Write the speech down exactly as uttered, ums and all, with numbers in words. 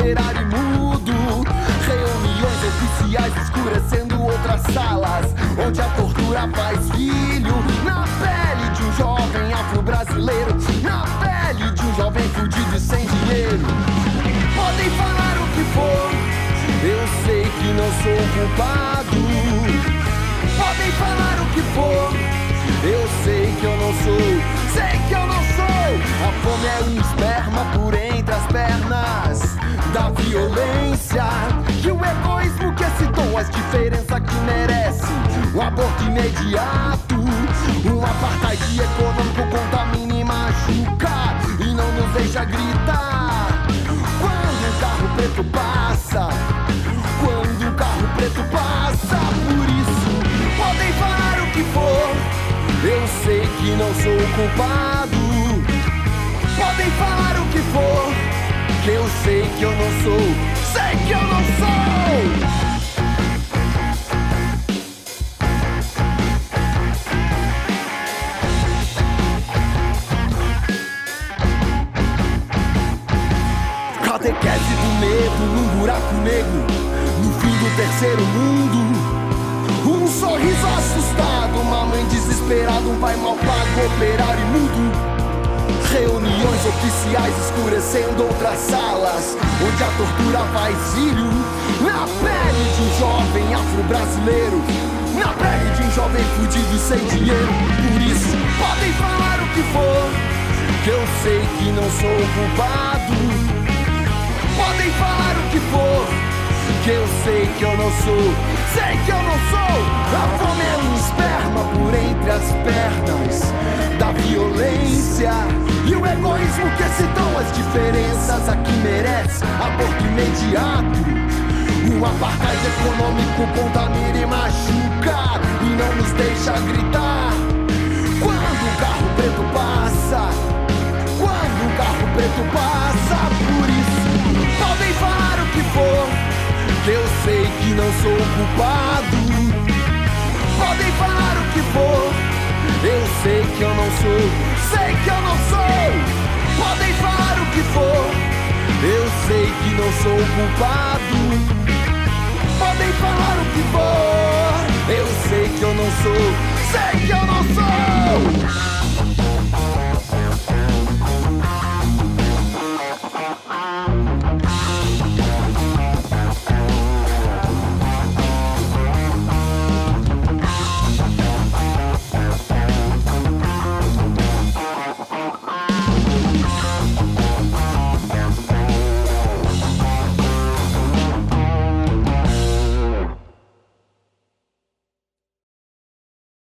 operário mudo. Reuniões oficiais escurecendo outras salas, onde a tortura faz filho. Na pele de um jovem afro-brasileiro, na pele de um jovem fudido e sem dinheiro. Podem falar o que for, eu sei que não sou culpado. Podem falar o que for, eu sei que eu não sou, sei que eu não sou. A fome é um esperma por entre as pernas da violência e o egoísmo que excitou as diferenças que merece. Um aborto imediato, um apartheid econômico contamina e machuca e não nos deixa gritar. Quando um carro preto passa, quando um carro preto passa, por isso podem falar o que for, eu sei que não sou o culpado. Podem falar o que for, que eu sei que eu não sou, sei que eu não sou. Catequese do medo num buraco negro, no fim do terceiro mundo. Um sorriso assustado, uma mãe desesperada, um pai mal pago, operário mudo. Reuniões oficiais escurecendo outras salas, onde a tortura faz filho. Na pele de um jovem afro-brasileiro, na pele de um jovem fudido e sem dinheiro. Por isso, podem falar o que for, que eu sei que não sou o culpado. Podem falar o que for, que eu sei que eu não sou, sei que eu não sou. A fome é um esperma por entre as pernas da violência e o egoísmo que excitou as diferenças. Aqui merece aborto imediato. Um apartheid econômico contamina e machuca e não nos deixa gritar. Quando um carro preto passa, quando um carro preto passa, por isso podem falar o que for, que eu sei que não sou o culpado. Podem falar o que for, eu sei que eu não sou, sei que eu não sou. Podem falar o que for, eu sei que não sou o culpado. Podem falar o que for, eu sei que eu não sou, sei que eu não sou.